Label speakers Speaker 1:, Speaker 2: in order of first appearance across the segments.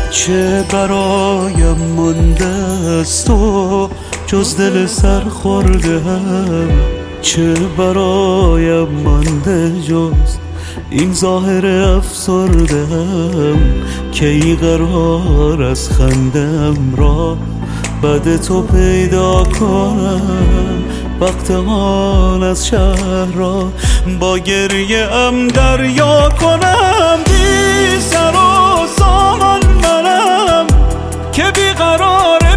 Speaker 1: چه برایم مانده از تو جز دل سر خورده هم، چه برایم مانده جز این ظاهر افسرده هم، کی قرار از خندم را بعد تو پیدا کنم، وقت آن از شهر را با گریه ام دریا کنم. بی سر و سامان منم که بیقرارم،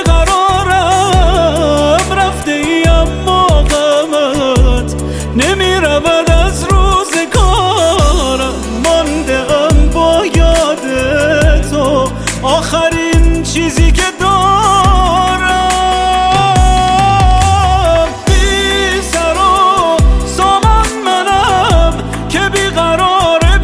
Speaker 1: رفته ای اما غمت نمی رود از روزگارم، مانده ام با یاد تو آخرین چیزی که دارم. بی سر و سامان منم که بیقرارم،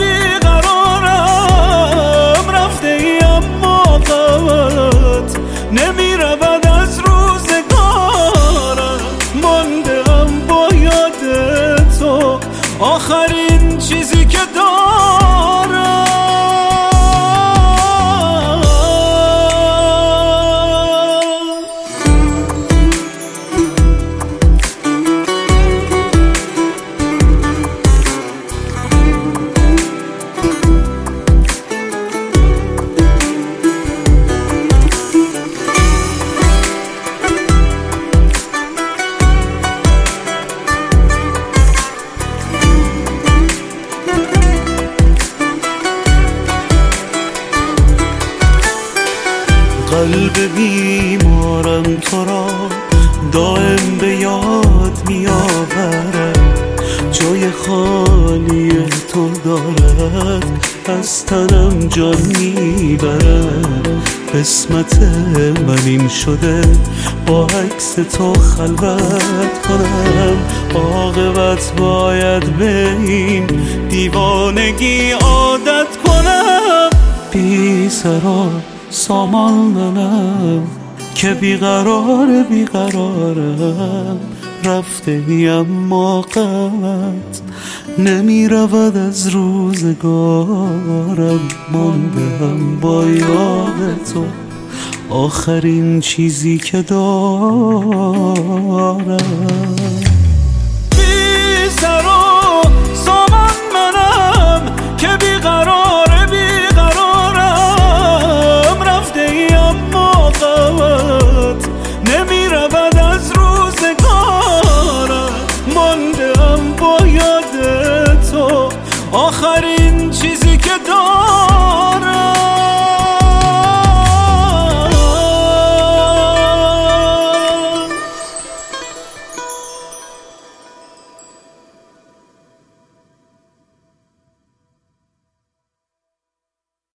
Speaker 1: رفته ای اما غمت نمی رود از روزگارم، مانده ام با یاد تو آخرین چیزی که دارم. قلب بیمارم تو را دائم به یاد می آورد، جای خالی تو دارد از تنم جان می برد. قسمت من این شده با عکس تو خلوت کنم، عاقبت باید به این دیوانگی عادت کنم. بی سر و سامان منم که بیقرارم، رفته ای اما غمت نمی رود از روزگارم، مانده هم با یاد تو آخرین چیزی که دارم.
Speaker 2: بی سر و سامان منم که بیقرارم،